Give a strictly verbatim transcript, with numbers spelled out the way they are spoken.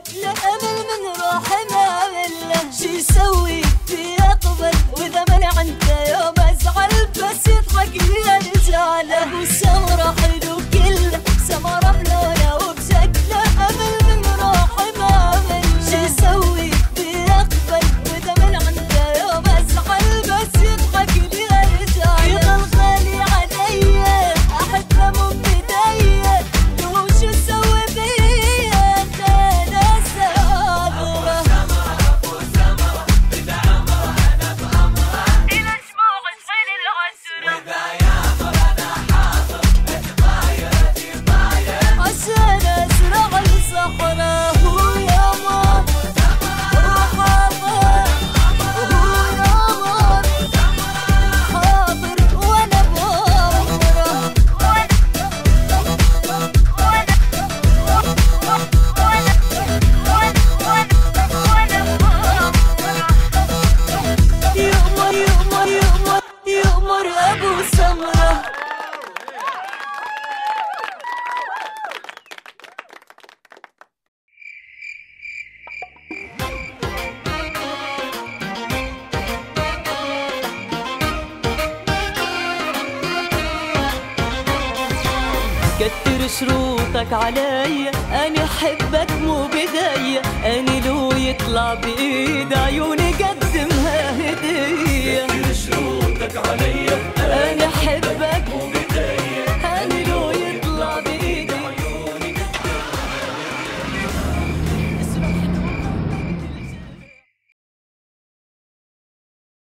وبشكل امل من روحي ما مله. شي يسوي في اقبل واذا منع انت يوم ازعل بس يضحك لي رجاله. ابو سمره حلو كله سمره بلونه وبشكل امل من روحي ما مله. شي يسوي في اقبل واذا منع انت يوم ازعل بس يضحك لي رجاله. يضل غالي علي احبه من بدايه لو شو اسوي بيه انا سامره. ابو سمره اذا امره انا بامره الى شموع الخيل العسره. واذا يامر انا حاضر اتغاير اتغاير عشان ازرع الصحراء. هو يامر هو حاضر وهو يامر حاضر وانا بامره. يؤمر يؤمر يؤمر يؤمر ابو سمره. كتر شروطك عليا اني حبك مو بداية. اني لو يطلع بايد عيوني قدمها هدية. كتر شروطك عليا